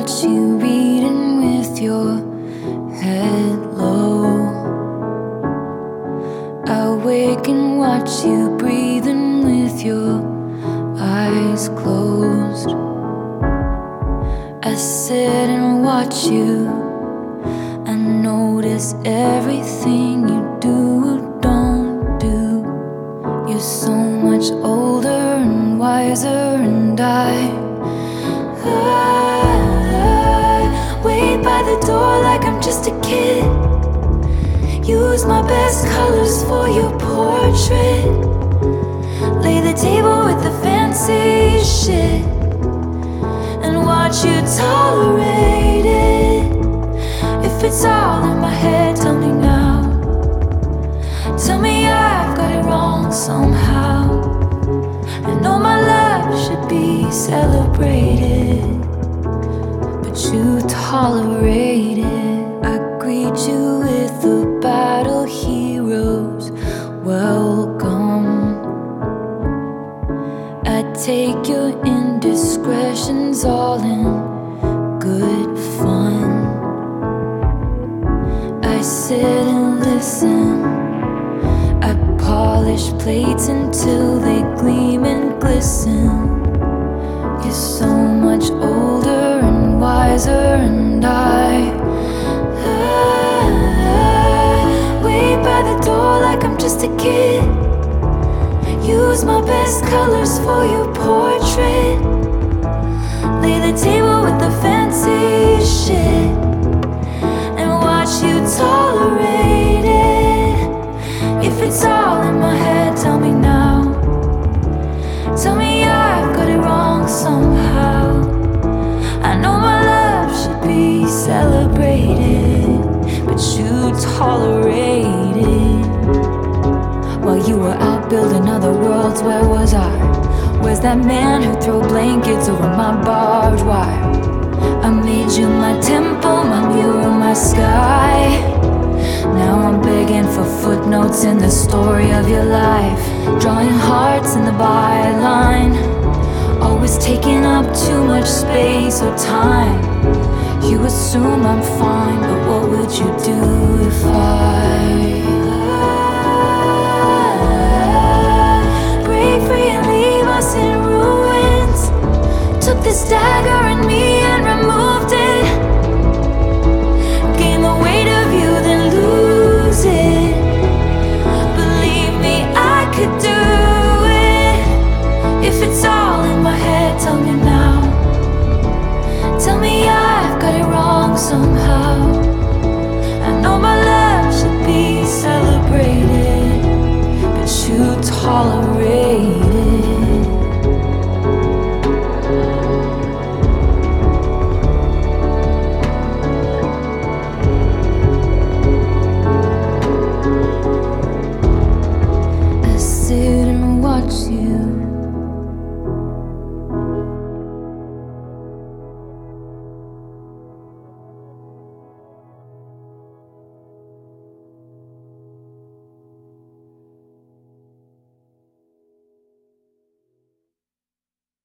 watch you reading with your head low. I wake and watch you breathing with your eyes closed. I sit and watch you. I notice everything you do or don't do. You're so much older and wiser, and I wait by the door like I'm just a kid. Use my best colors for your portrait. Lay the table with the fancy shit and watch you tolerate it. If it's all in my head, tell me now. Tell me I've got it wrong somehow. I know my love should be celebrated, but you tolerate it. I greet you with a battle heroes welcome. I take your indiscretions all in good fun. I sit and listen. I polish plates until they gleam and glisten. You're so much older and wiser, and I wait by the door like I'm just a kid. Use my best colors for your portrait. Lay the table with the fancy shit and watch you tolerate it. If it's all in my head, tell me now. Tell me I've got it wrong somehow. I know my love should be celebrated, but you tolerate it. While you were out building other worlds, where was I? Where's that man who threw blankets over my barbed wire? I made you my temple, my mirror, my sky. Now I'm begging for footnotes in the story of your life, drawing hearts in the byline. Always taking up too much space or time. You assume I'm fine, but what would you do if I